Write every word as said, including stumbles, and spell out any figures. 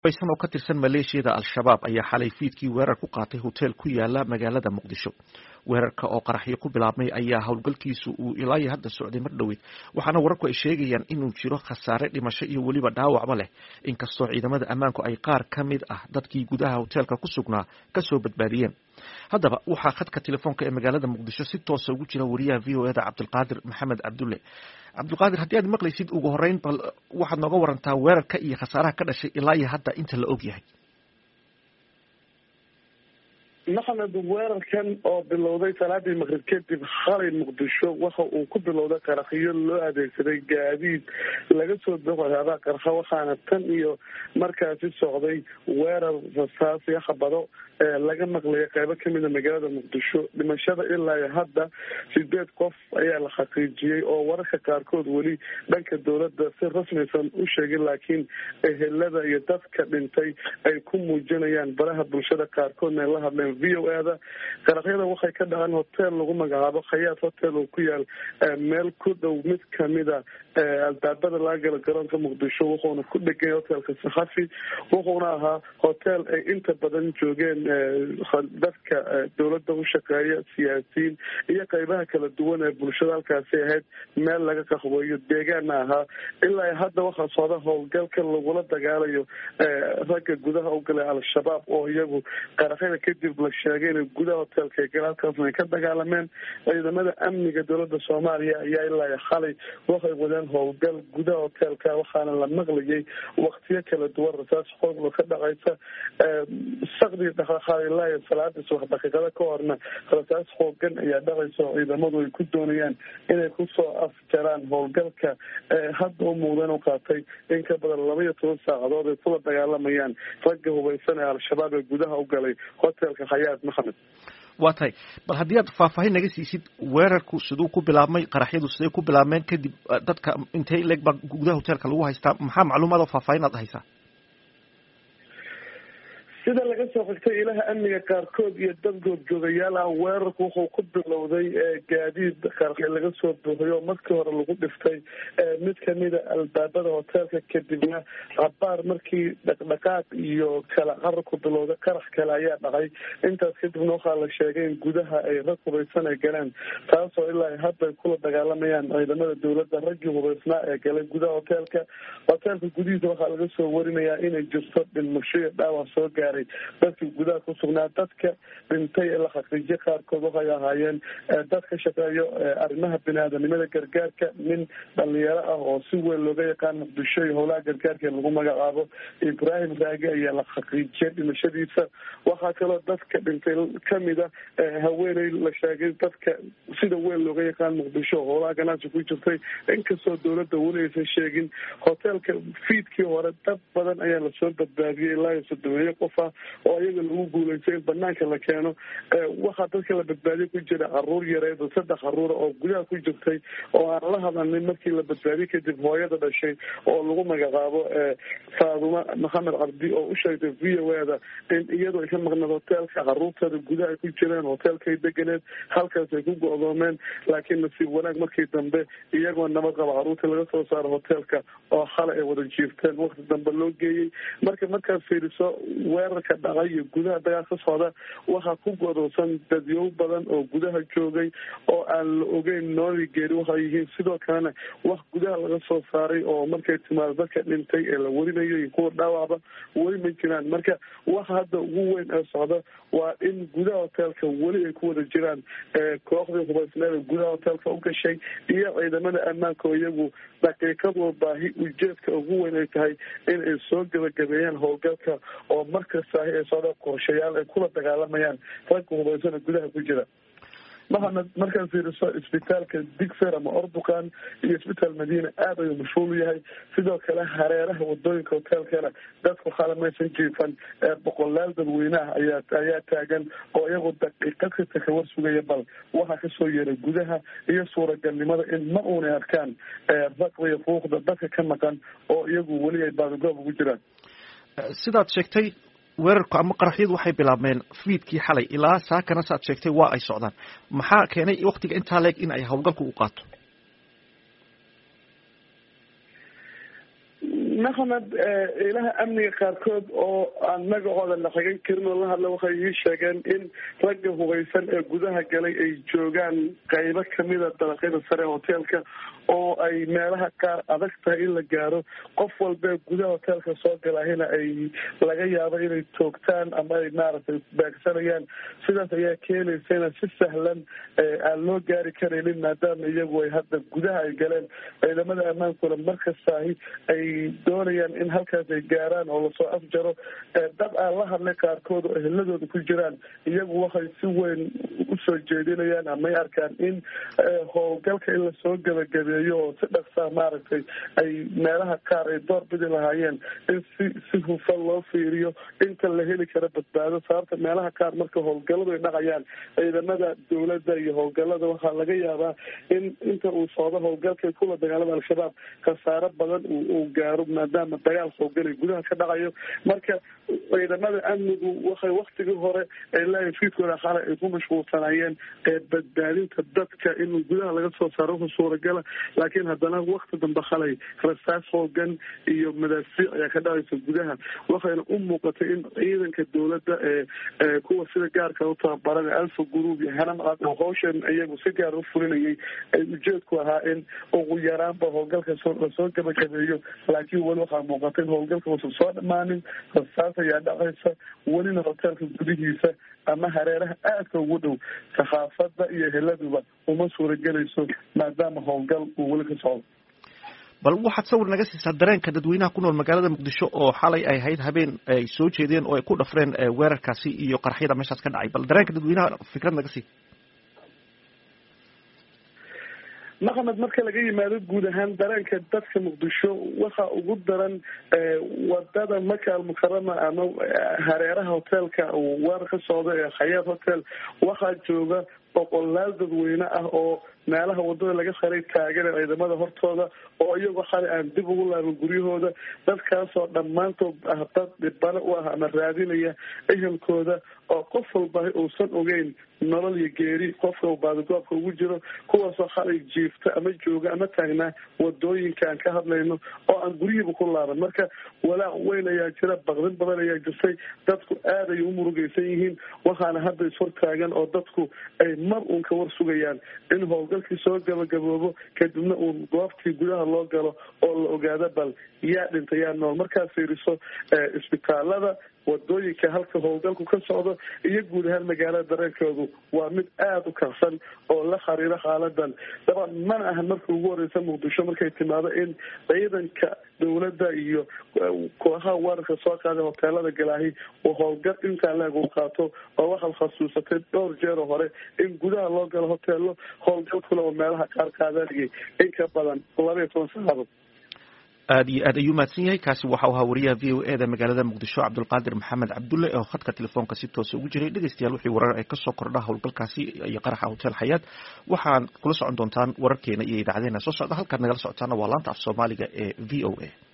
baysan oo ka tirsan maleeshiyada al-shabaab ayaa xalay fiidkii weerar ku qaatay hotel ku yaala magaalada muqdisho. weerarka oo qaraxyo ku bilaabmay ayaa howlgalkiisu uu ilaa iyo hadda socday mar dhoweyd, waxaana wararku ay sheegayaan inuu jiro khasaare dhimasho iyo weliba dhaawacba leh, inkastoo ciidamada ammaanku ay qaar ka mid ah dadkii gudaha hoteelka ku sugnaa kasoo badbaadiyeen. haddaba waxaa khadka telefoonka ee magaalada muqdisho si toosa ugu jira wariyaha v o eda cabdilqaadir maxamed cabdulle. cabdilqaadir, haddii aad maqlaysid ugu horeyn bal waxaad nooga warantaa weerarka iyo khasaaraha ka dhashay ilaa iyo hadda inta la og yahay. maxamed, weerarkan oo bilowday salaadii maqrib kadib xalay muqdisho waxa uu ku bilowday qaraxyo loo adeegsaday gaadiid laga soo boqoyaaba qarxa, waxaana tan iyo markaasi socday weerar rasaasi xabado laga maqlaya qaybo kamida magaalada muqdisho. dhimashada ilaa iyo hadda sideed qof ayaa la xaqiijiyey oo wararka qaarkood weli dhanka dowladda si rasmaysan u sheegin, laakiin ehelada iyo dadka dhintay ay ku muujinayaan baraha bulshada qaarkoodna ay la hadleen v o eda. qaraxyada waxay ka dhaceen hotel lagu magacaabo khayaad hotel oo ku yaal meel ku dhow mid kamida albaabada laga gala garoonka muqdisho, wuxuuna ku dhegay hotelka saxafi, wuxuuna ahaa hotel ay inta badan joogeen dadka dowladda u shaqeeya, siyaasiyiin iyo qaybaha kala duwan ee bulshada. halkaasi ahayd meel laga qaxweeyo, deegaana ahaa. ilaa hadda waxaa socda howlgalka lagula dagaalayo ragga gudaha u galay al-shabaab oo iyagu qaraxyada kadib la sheegay inay gudaha hotelka gal halkaasna ay ka dagaalameen. ciidamada amniga dowladda soomaaliya ayaa ilaa xalay waxay wadeen howlgal gudaha hotelka, waxaana la maqlayay waktiyo kala duwan rasaas xooglo ka dhacaysa. saqdii ilaa iyo salaadii subax daqiiqada ka horna rasaas xoogan ayaa dhacaysa oo ciidamadu ay ku doonayaan inay kusoo afjaraan howlgalka hadda u muuqdeen u qaatay in ka badan laba iyo toban saacadood ay kula dagaalamayaan ragga hubaysan ee al-shabaab ee gudaha u galay hotelka khayaad. maxamed, waa tahay, bal haddii aad faahfaahin naga siisid weerarku siduu ku bilaabmay, qaraxyadu siday ku bilaabmeen, kadib dadka intay leeg baa gudaha hotelka lagu haystaa, maxaa macluumaad oo faahfaahin aad haysaa? sida laga soo xigtay ilaha amniga qaarkood iyo dad goobjoogayaal ah, weerarku wuxuu ku bilowday gaadiid qaraxyo laga soo buuxiyo oo markii hore lagu dhiftay mid kamida albaabada hotelka, kadibna cabaar markii dhaqdhaqaaq iyo kala cararku bilowday qarax kale ayaa dhacay. intaas kadibna waxaa la sheegay in gudaha ay rag hubaysan ay galeen, taasoo ilaa hadda ay kula dagaalamayaan ciidamada dowladda raggii hubaysnaa ee galay gudaha hotelka. hotelka gudihiisa waxaa laga soo warinayaa inay jirto dhimasho iyo dhaawac soo gaar dadka gudaha ku sugnaa. dadka dhintay ee la xaqiijiye qaarkood waxay ahaayeen dad ka shaqeeyo arrimaha bini-aadanimada gargaarka. nin dhalinyaro ah oo si weyn looga yaqaan muqdisho iyo howlaha gargaarka ee lagu magacaabo ibrahim raage ayaa la xaqiijiyay dhimashadiisa. waxaa kaloo dadka dhintay kamida haweeney la sheegay dadka sida weyn looga yaqaan muqdisho howlaha ganacsi ku jirtay, inkastoo dowladda weli aysan sheegin. hotelka fiidkii hore dad badan ayaa lasoo badbaadiyey ilaa iyo sodomeeyo qof oo iyaga lagu guulaystay in banaanka la keeno. waxaa dadka la badbaadiye ku jira caruur yareed oo saddex caruura oo gudaha ku jirtay oo aan la hadalnin markii la badbaadiye kadib hooyada dhashay oo lagu magacaabo faaduma maxamed cabdi oo u sheegtay v o eda in iyadoo ay ka maqneed hotelka, caruurteeda gudaha ay ku jireen, hotelkay deganeed, halkaas ay ku go-doomeen. laakiin nasiib wanaag markii dambe iyagoo nabad qaba caruurta laga soo saaro hotelka oo xalay ay wada jiifteen, wakti dambe loo geeyey. marka markaad fiiriso weerarka dhacay iyo gudaha dagaal ka socda, waxaa ku godoosan dadyow badan oo gudaha joogay oo aan la ogeyn nooli geeri waxay yihiin. sidoo kalena wax gudaha laga soo saaray oo markay timaado dadka dhintay ee la warinayo iyo kuwa dhaawacba weli ma jiraan. marka waxa hadda ugu weyn ee socda waa in gudaha hotelka weli ay ku wada jiraan kooxdii hubaysneed ee gudaha hotelka u gashay iyo ciidamada ammaanka oo iyagu daqiiqadoo baahi ujeedka ugu weyn ay tahay in ay soo gabagabeeyaan howlgalka oo markastaahi ay socda qorshayaal ay kula dagaalamayaan ragga hubaysana gudaha ku jira. maxamed, markaad fiiriso isbitaalka digfer ama orduqan iyo isbitaal madiina aad ayuu mashhuul yahay. sidoo kale hareeraha wadooyinka hotelkana dadku xalamaysan jiifan, boqolaal dadweyneah ayaa ayaa taagan oo iyagu daqiiqad kasta ka war sugaya bal waxaa kasoo yeeray gudaha iyo suuragalnimada in ma uunay arkaan raqdiya fuuqda dadka ka maqan oo iyagu weli ay baadagoob ugu jiraan. sidaad sheegtay, weerarku ama qaraxyadu waxay bilaabmeen fiidkii xalay ilaa saakana saad sheegtay waa ay socdaan. maxaa keenay waktiga intaa leeg in ay howlgalku u qaato? maxamed ilaha amniga qaarkood oo aan magacooda la xigan karin oo la hadla waxay ii sheegeen in ragga hubaysan ee gudaha galay ay joogaan qaybo kamida dabaqyada sare hoteelka oo ay meelaha qaar adag tahay in la gaaro qof walba gudaha hoteelka soo galahina ay laga yaabo inay toogtaan ama ay maaragtay baagsanayaan sidaas ayaa keenaysa ina si sahlan aan loo gaari karaynin maadaama iyagu ay hadda gudaha ay galeen ciidamada ammaankuna markastaahi ay doonayaan in halkaas ay gaaraan oo lasoo afjaro dad aan la hadlay qaarkood oo eheladooda ku jiraan iyagu waxay si weyn usoo jeedinayaan amay arkaan in howlgalka in lasoo gabagabeeyo oo si dhaqsaa maaragtay ay meelaha qaar ay door bidi lahaayeen in si si hufan loo fiiriyo inta la heli karo badbaado sababta meelaha qaar marka howlgaladu ay dhacayaan ciidamada dawladda iyo howlgalada waxaa laga yaabaa in inta uu socdo howlgalka kula dagaalada al-shabaab khasaaro badan uu gaaro maadaama dagaal howlgalay gudaha ka dhacayo marka ciidamada amnigu waxay waktigii hore ay leeyahay fiidkooda xalay ay ku mashquulsanaayeen ee badbaadinta dadka in gudaha laga soo saaro wuxuu suuragala laakiin haddana wakti dambe xalay rasaas hoogan iyo madaafiic ayaa ka dhacaysa gudaha waxayna u muuqatay in ciidanka dawladda ee kuwa sida gaarka u tababaran alfa group iyo hanamcad oo hawshan iyagu si gaar u fulinayay ay ujeedku ahaa in ugu yaraanba howlgalka lasoo gabagabeeyo laakiin weli waxaa muuqata in howlgalka uusan soo dhamaanin rasaas ayaa dhacaysa welina hoteelka gudihiisa ama hareeraha aadka ugu dhow saxaafadda iyo heladuba uma suuragelayso maadaama howlgal uu weli ka socdo bal waxaad sawir naga siisaa dareenka dadweynaha ku nool magaalada muqdisho oo xalay ay ahayd habeen ay soo jeedeen oo ay ku dhafreen weerarkaasi iyo qaraxyada meeshaas ka dhacay bal dareenka dadweynaha fikrad naga sii maxamed marka laga yimaado guud ahaan dareenka dadka muqdisho waxa ugu daran wadada maka almukarama ama hareeraha hoteelka weer ka socda ee khayaar hotel waxaa jooga boqolaal dadweyne ah oo meelaha wadada laga saray taagan ciidamada hortooda oo iyagoo xalay aan dib ugu laaban guryahooda dadkaasoo dhammaantood ah dad dhibano u ah ama raadinaya ehelkooda oo qof walba uusan ogeyn nolol iyo geeri qofka uu baadigoobka ugu jiro kuwaasoo xalay jiifta ama jooga ama taagnaa wadooyinka aan ka hadlayno oo aan guryihiiba ku laaban marka walaac weyn ayaa jira baqdin badan ayaa jirtay dadku aad ay u murugaysan yihiin waxaana hadda ishortaagan oo dadku ay mar uun ka war sugayaan in howlgalkii soo gabagaboobo kadibna uun goobtii gudaha loo galo oo la ogaado bal yaa dhintay yaa nool markaad fiiriso isbitaalada wadooyinka halka howlgalku ka socdo iyo guud ahaan magaalada dareenkoodu waa mid aada u karsan oo la xiriiro xaaladan daban mana ahan markii ugu horeysa muqdisho markay timaado in ciidanka dawladda iyo kooxaha weerarka soo qaaday hoteelada galaahi oo howlgal intaa leeg u qaato oo waxaad khasuusatay dhowr jeero hore in gudaha loo galo hoteelo howlgalkuna oo meelaha qaar qaadanayay in ka badan laba iyo toban saacadood aad iyo aad ayuu mahadsan yahay kaasi waxa uu ahaa wariyaha v o e da magaalada muqdisho cabdulqaadir maxamed cabdulle oo khadka telefoonka si toosa ugu jiray dhegeystayaal wixii warar ay kasoo kordha howlgalkaasi iyo qaraxa hotel xayaat waxaan kula socon doontaan wararkeena iyo idaacadeena soo socda halkaad nagala socotaana waa laanta af soomaaliga ee v o a